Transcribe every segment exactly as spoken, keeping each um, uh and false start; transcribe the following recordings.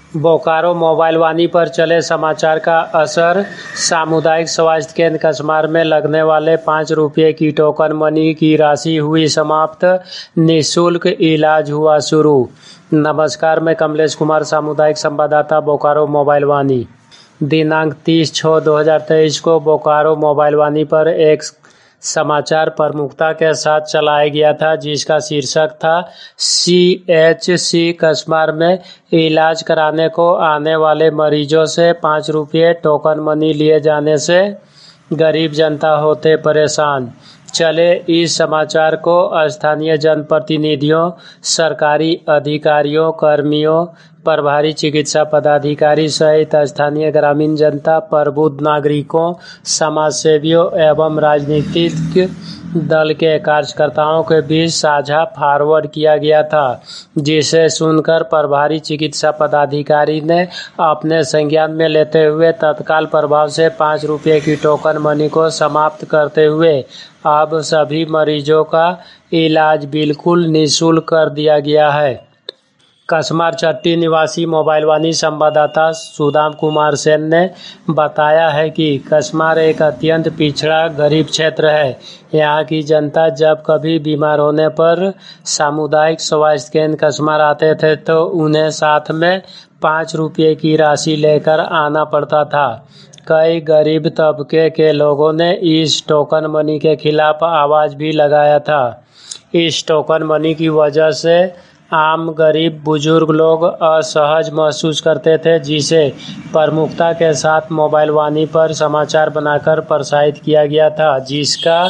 Bokaro mobile वाणी पर चले समाचार का असर। सामुदायिक स्वास्थ्य केंद्र कसमार में लगने वाले पाँच रुपये की टोकन मनी की राशि हुई समाप्त, निःशुल्क इलाज हुआ शुरू। नमस्कार, मैं कमलेश कुमार, सामुदायिक संवाददाता, बोकारो मोबाइल वाणी। दिनांक तीस छः दो हज़ार तेईस को बोकारो मोबाइल वाणी पर एक समाचार प्रमुखता के साथ चलाया गया था, जिसका शीर्षक था सी एच सी कसमार में इलाज कराने को आने वाले मरीजों से पाँच रुपये टोकन मनी लिए जाने से गरीब जनता होते परेशान। चले इस समाचार को स्थानीय जनप्रतिनिधियों, सरकारी अधिकारियों, कर्मियों, प्रभारी चिकित्सा पदाधिकारी सहित स्थानीय ग्रामीण जनता, प्रबुद्ध नागरिकों, समाजसेवियों एवं राजनीतिक दल के कार्यकर्ताओं के बीच साझा फॉरवर्ड किया गया था, जिसे सुनकर प्रभारी चिकित्सा पदाधिकारी ने अपने संज्ञान में लेते हुए तत्काल प्रभाव से पाँच रुपये की टोकन मनी को समाप्त करते हुए अब सभी मरीजों का इलाज बिल्कुल निःशुल्क कर दिया गया है। कसमार चट्टी निवासी मोबाइल वाणी संवाददाता सुदाम कुमार सेन ने बताया है कि कसमार एक अत्यंत पिछड़ा गरीब क्षेत्र है। यहाँ की जनता जब कभी बीमार होने पर सामुदायिक स्वास्थ्य केंद्र कसमार आते थे तो उन्हें साथ में पाँच रुपये की राशि लेकर आना पड़ता था। कई गरीब तबके के लोगों ने इस टोकन मनी के खिलाफ आवाज़ भी लगाया था। इस टोकन मनी की वजह से आम गरीब बुजुर्ग लोग असहज महसूस करते थे, जिसे प्रमुखता के साथ मोबाइल वाणी पर समाचार बनाकर प्रसारित किया गया था, जिसका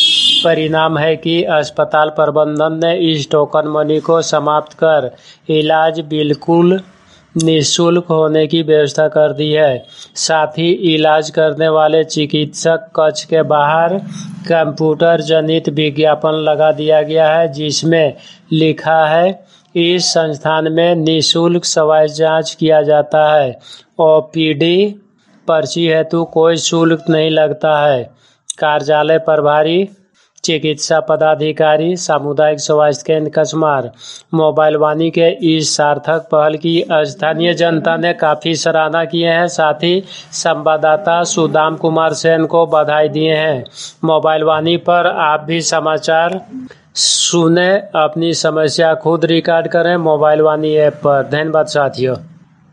परिणाम है कि अस्पताल प्रबंधन ने इस टोकन मनी को समाप्त कर इलाज बिल्कुल निःशुल्क होने की व्यवस्था कर दी है। साथ ही इलाज करने वाले चिकित्सक कक्ष के बाहर कंप्यूटर जनित विज्ञापन लगा दिया गया है, जिसमें लिखा है इस संस्थान में निःशुल्क स्वास्थ्य जांच किया जाता है। ओ पी डी पर्ची हेतु कोई शुल्क नहीं लगता है। कार्यालय प्रभारी चिकित्सा पदाधिकारी, सामुदायिक स्वास्थ्य केंद्र कसमार। मोबाइल वाणी के इस सार्थक पहल की स्थानीय जनता ने काफ़ी सराहना किए हैं। साथ ही संवाददाता सुदाम कुमार सेन को बधाई दिए हैं। मोबाइल वाणी पर आप भी समाचार सुने, अपनी समस्या खुद रिकॉर्ड करें मोबाइल वाणी ऐप पर। धन्यवाद साथियों।